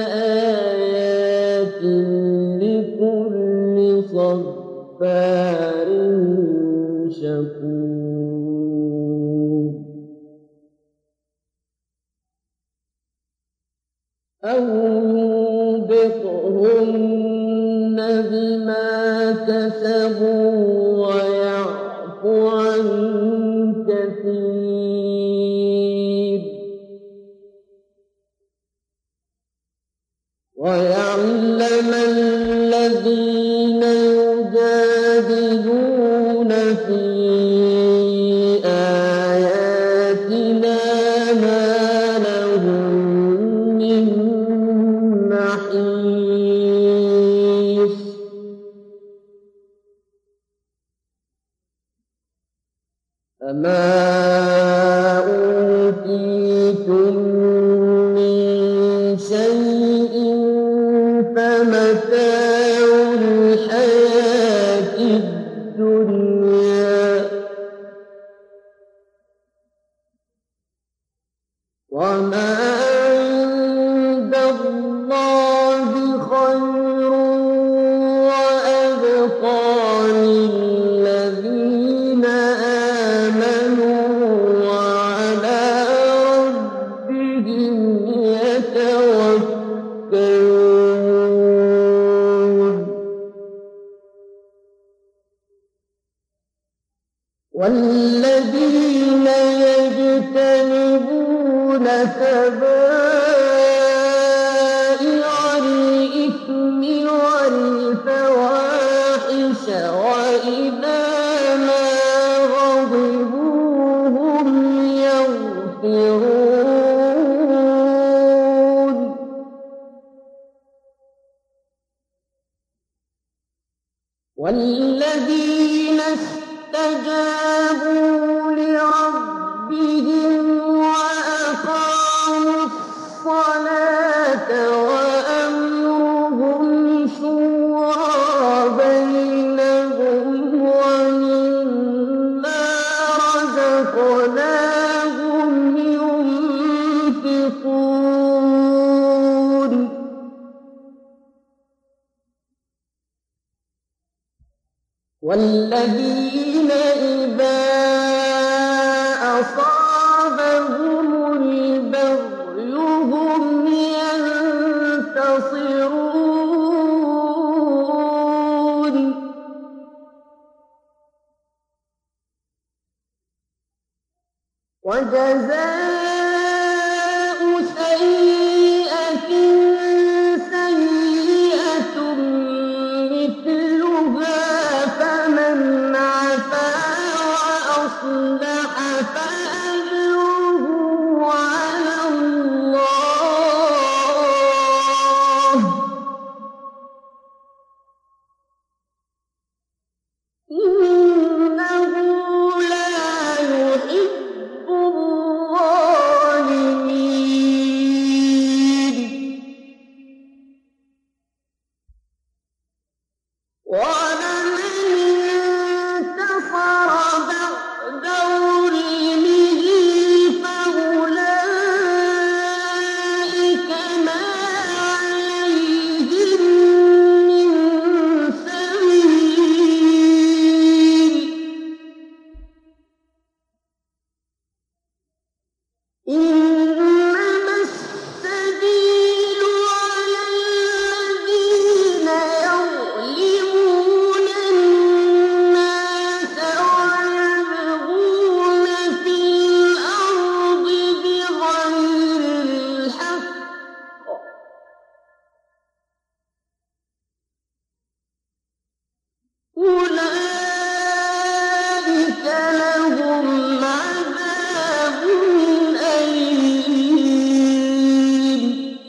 لآيات لكل صبار شكور أو يوبقهن بما كسبوا ويعفو عن كثير ويعلم الذين يجادلون في آياتنا ما لهم من محيص فما أوتيتم من شيء فمتاع الحياة الدنيا وما عند الله خير وأبقى للذين آمنوا وعلى ربهم يتوكلون والذين يجتنبون كبائر الإثم والفواحش وإذا ما غضبوا هم يغفرون والذين استجابوا لربهم وأقاموا الصلاة وأمرهم شورى بينهم ومما رزقناهم ينفقون والذين إذا أصابهم البغي هم ينتصرون وجزاء سيئة سيئة مثلها فمن عفا وأصلح فأجره على الله إنه لا يحب الظالمين ولمن انتصر بعد ظلمه فأولئك ما عليهم من سبيل إنما السبيل على الذين يظلمون الناس ويبغون في الأرض بغير الحق أولئك لهم عذاب أليم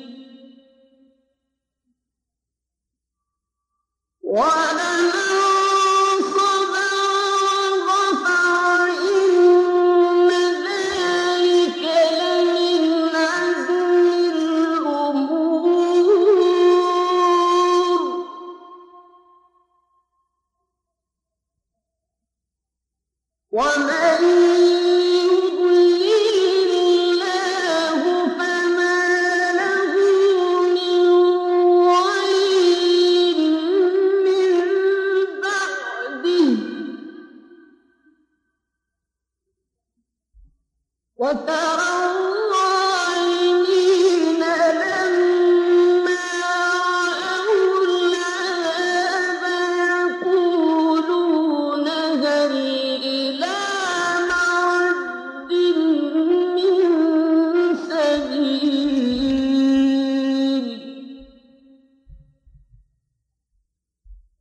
ولمن صبر وغفر إن ذلك لمن عزم الأمور ومن يضلل الله فما له من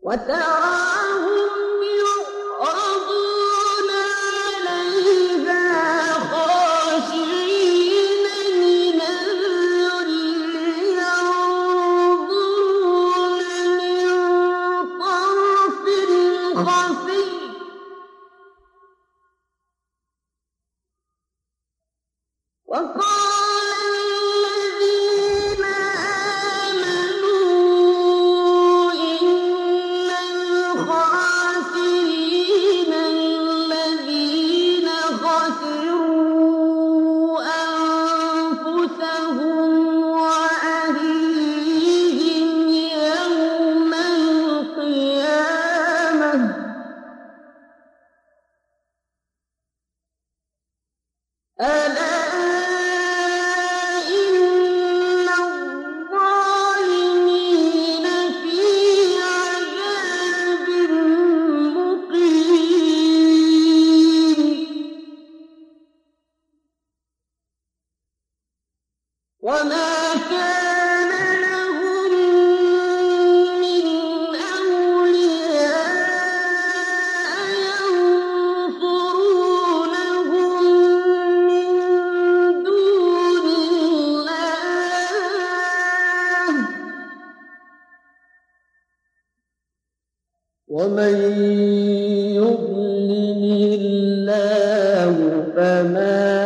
وتراهم يعرضون عليها خاشعين من الذل ينظرون من طرف خفي وقال الذين آمنوا إن الخاسرين الذين خسروا أنفسهم وأهليهم يوم القيامة ألا إن الظالمين في عذاب مقيم وما كان لهم من أولياء ينصرونهم من دون الله ومن يضلل الله فما